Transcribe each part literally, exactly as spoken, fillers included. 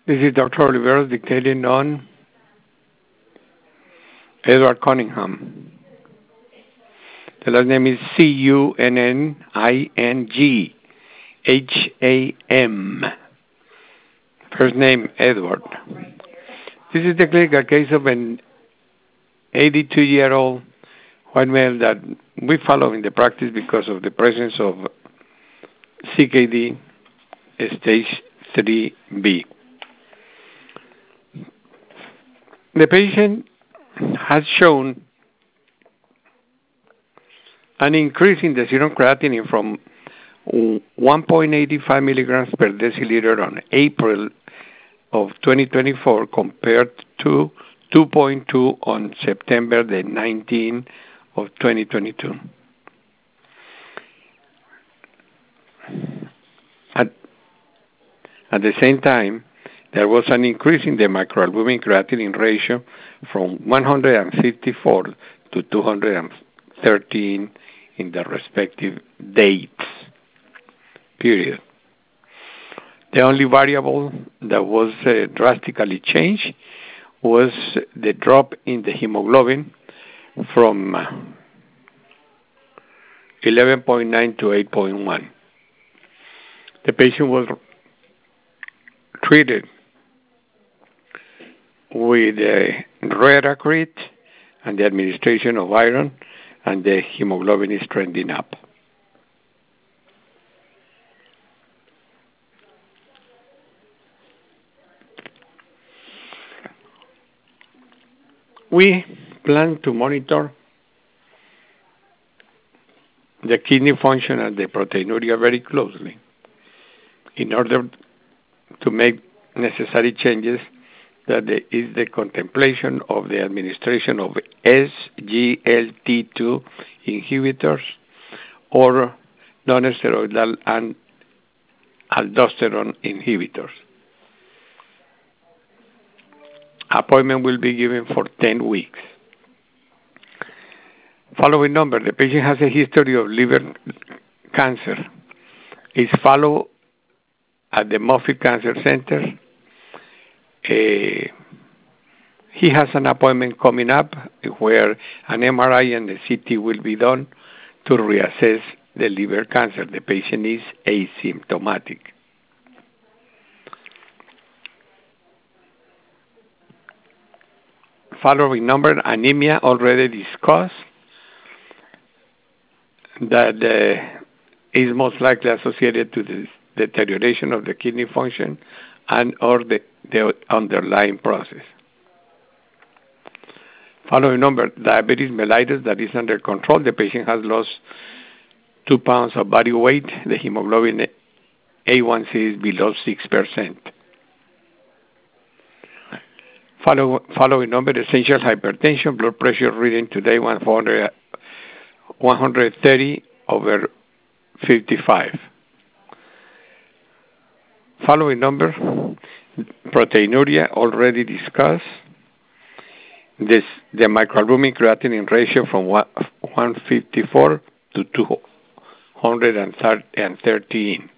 This is Doctor Oliveros dictating on Edward Cunningham. The last name is C U N N I N G H A M. First name, Edward. This is the clinical case of an eighty-two-year-old white male that we follow in the practice because of the presence of C K D stage three B. The patient has shown an increase in the serum creatinine from one point eight five milligrams per deciliter on April of twenty twenty-four compared to two point two on September the nineteenth of twenty twenty-two. At, at the same time, there was an increase in the microalbumin creatinine ratio from one hundred fifty-four to two hundred thirteen in the respective dates, period. The only variable that was uh, drastically changed was the drop in the hemoglobin from eleven point nine to eight point one. The patient was treated with uh, Retacrit and the administration of iron, and the hemoglobin is trending up. We plan to monitor the kidney function and the proteinuria very closely in order to make necessary changes. That is the contemplation of the administration of S G L T two inhibitors or non-steroidal and aldosterone inhibitors. Appointment will be given for ten weeks. Following number, the patient has a history of liver cancer. Is followed at the Moffitt Cancer Center. Uh, he has an appointment coming up where an M R I and a C T will be done to reassess the liver cancer. The patient is asymptomatic. Following number, anemia already discussed, that uh, is most likely associated to the deterioration of the kidney function and or the, the underlying process. Following number, diabetes mellitus that is under control. The patient has lost two pounds of body weight. The hemoglobin A one C is below six percent. Follow, following number, essential hypertension, blood pressure reading today one hundred thirty over fifty-five. Following number, proteinuria already discussed. This the microalbumin creatinine ratio from one hundred fifty-four to two hundred thirteen.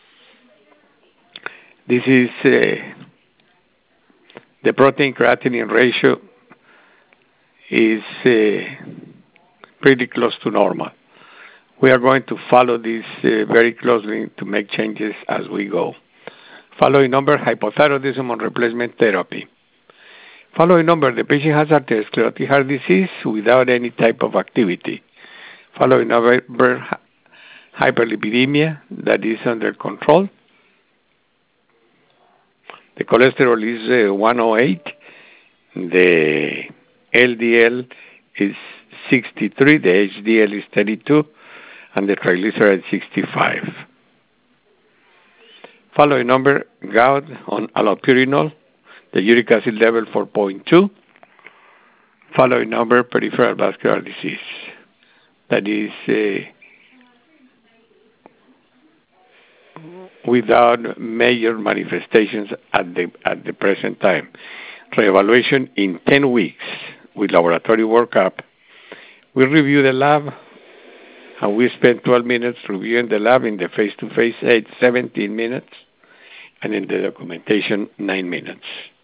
This is uh, the protein creatinine ratio is uh, pretty close to normal. We are going to follow this uh, very closely to make changes as we go. Following number, hypothyroidism on replacement therapy. Following number, the patient has atherosclerotic heart disease without any type of activity. Following number, hyperlipidemia that is under control. The cholesterol is uh, one oh eight. The L D L is sixty-three. The H D L is thirty-two. And the triglyceride sixty-five. Following number, gout on allopurinol, the uric acid level four point two. Following number, peripheral vascular disease. That is uh, without major manifestations at the at the present time. Reevaluation in ten weeks with laboratory workup. We review the lab, and we spend twelve minutes reviewing the lab in the face-to-face, eight, seventeen minutes and in the documentation, nine minutes.